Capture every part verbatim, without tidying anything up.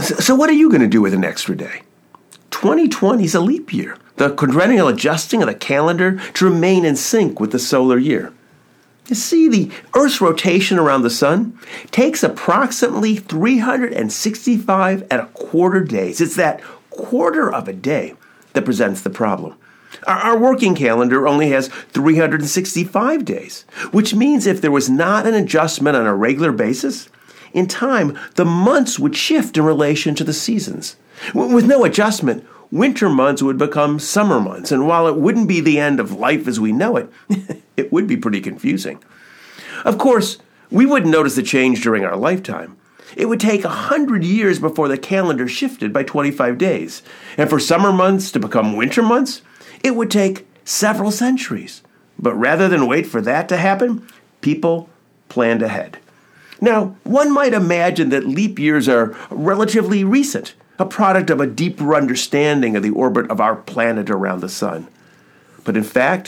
So what are you going to do with an extra day? twenty twenty is a leap year, the quadrennial adjusting of the calendar to remain in sync with the solar year. You see, the Earth's rotation around the sun takes approximately three hundred sixty-five and a quarter days. It's that quarter of a day that presents the problem. Our, our working calendar only has three hundred sixty-five days, which means if there was not an adjustment on a regular basis, in time, the months would shift in relation to the seasons. With no adjustment, winter months would become summer months, and while it wouldn't be the end of life as we know it, it would be pretty confusing. Of course, we wouldn't notice the change during our lifetime. It would take a hundred years before the calendar shifted by twenty-five days, and for summer months to become winter months, it would take several centuries. But rather than wait for that to happen, people planned ahead. Now, one might imagine that leap years are relatively recent, a product of a deeper understanding of the orbit of our planet around the sun. But in fact,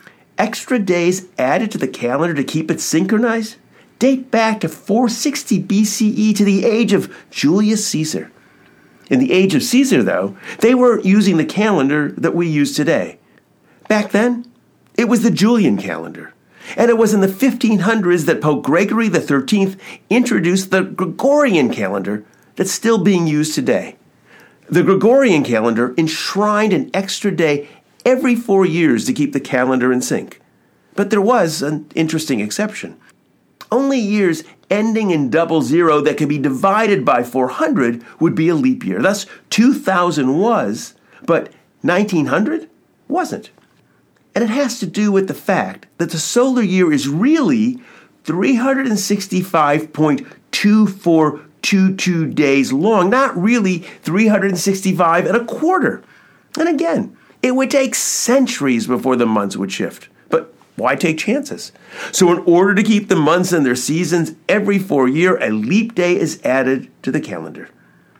extra days added to the calendar to keep it synchronized date back to four sixty B C E, to the age of Julius Caesar. In the age of Caesar, though, they were using the calendar that we use today. Back then, it was the Julian calendar. And it was in the fifteen hundreds that Pope Gregory the thirteenth introduced the Gregorian calendar that's still being used today. The Gregorian calendar enshrined an extra day every four years to keep the calendar in sync. But there was an interesting exception. Only years ending in double zero that could be divided by four hundred would be a leap year. Thus, two thousand was, but nineteen hundred wasn't. And it has to do with the fact that the solar year is really three hundred sixty-five point two four two two days long, not really three hundred sixty-five and a quarter. And again, it would take centuries before the months would shift. But why take chances? So in order to keep the months and their seasons, every four year, a leap day is added to the calendar.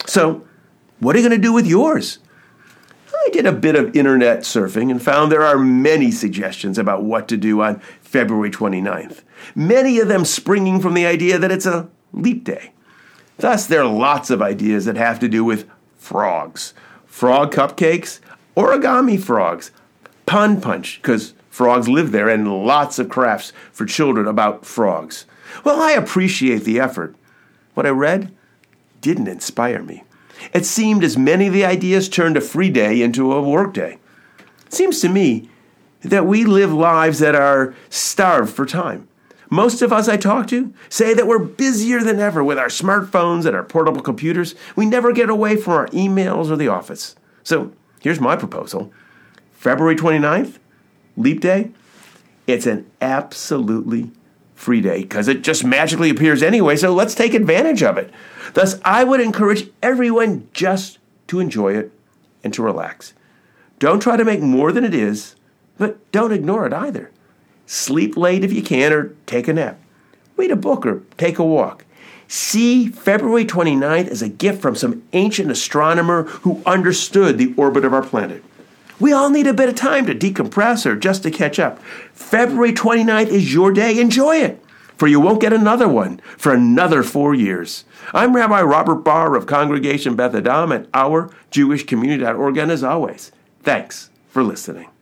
So what are you going to do with yours? I did a bit of internet surfing and found there are many suggestions about what to do on February twenty-ninth, many of them springing from the idea that it's a leap day. Thus, there are lots of ideas that have to do with frogs, frog cupcakes, origami frogs, pun punch, because frogs live there, and lots of crafts for children about frogs. Well, I appreciate the effort. What I read didn't inspire me. It seemed as many of the ideas turned a free day into a work day. It seems to me that we live lives that are starved for time. Most of us I talk to say that we're busier than ever with our smartphones and our portable computers. We never get away from our emails or the office. So here's my proposal. February twenty-ninth, Leap Day, it's an absolutely free day because it just magically appears anyway, so let's take advantage of it. Thus, I would encourage everyone just to enjoy it and to relax. Don't try to make more than it is, but don't ignore it either. Sleep late if you can, or take a nap. Read a book or take a walk. See February twenty-ninth as a gift from some ancient astronomer who understood the orbit of our planet. We all need a bit of time to decompress or just to catch up. February twenty-ninth is your day. Enjoy it, for you won't get another one for another four years. I'm Rabbi Robert Barr of Congregation Beth Adam at our Jewish Community dot org, and as always, thanks for listening.